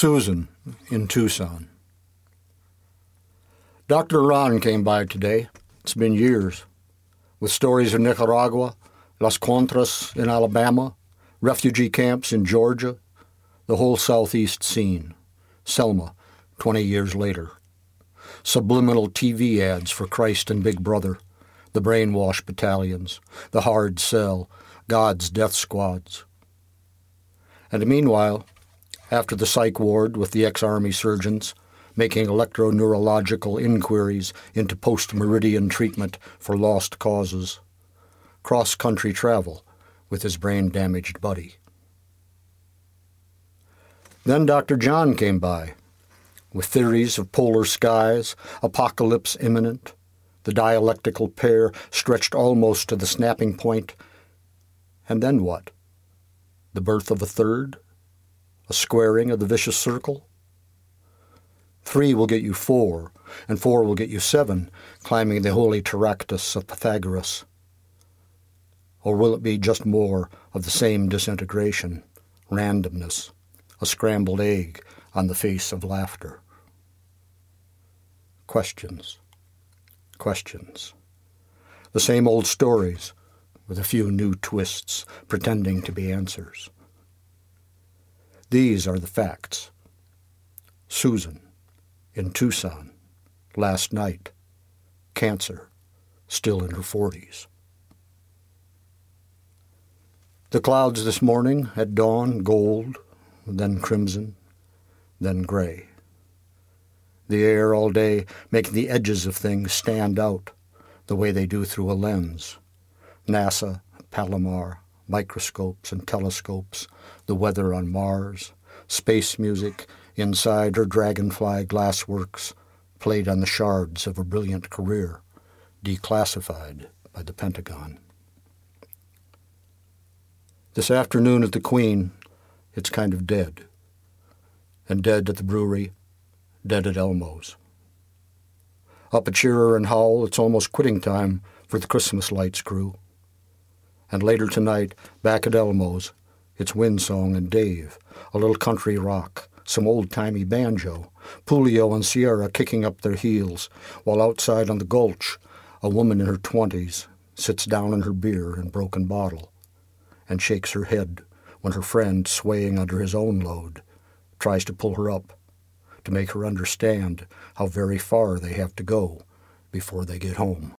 Susan in Tucson. Dr. Ron came by today. It's been years. With stories of Nicaragua, Las Contras in Alabama, refugee camps in Georgia, the whole southeast scene. Selma, 20 years later. Subliminal TV ads for Christ and Big Brother, the brainwash battalions, the hard sell, God's death squads. And meanwhile, after the psych ward with the ex-Army surgeons, making electroneurological inquiries into post-meridian treatment for lost causes, cross-country travel with his brain-damaged buddy. Then Dr. John came by, with theories of polar skies, apocalypse imminent, the dialectical pair stretched almost to the snapping point. And then what? The birth of a third? A squaring of the vicious circle? 3 will get you 4, and 4 will get you 7, climbing the holy Teractus of Pythagoras. Or will it be just more of the same disintegration, randomness, a scrambled egg on the face of laughter? Questions. Questions. The same old stories, with a few new twists, pretending to be answers. These are the facts. Susan, in Tucson, last night, cancer, still in her 40s. The clouds this morning at dawn, gold, then crimson, then gray. The air all day making the edges of things stand out the way they do through a lens. NASA, Palomar, microscopes and telescopes, the weather on Mars, space music inside her dragonfly glassworks, played on the shards of a brilliant career, declassified by the Pentagon. This afternoon at the Queen, it's kind of dead. And dead at the brewery, dead at Elmo's. Up at Shearer and Howell, it's almost quitting time for the Christmas lights crew. And later tonight, back at Elmo's, it's Windsong and Dave, a little country rock, some old-timey banjo, Pulio and Sierra kicking up their heels, while outside on the gulch, a woman in her 20s sits down on her beer and broken bottle and shakes her head when her friend, swaying under his own load, tries to pull her up, to make her understand how very far they have to go before they get home.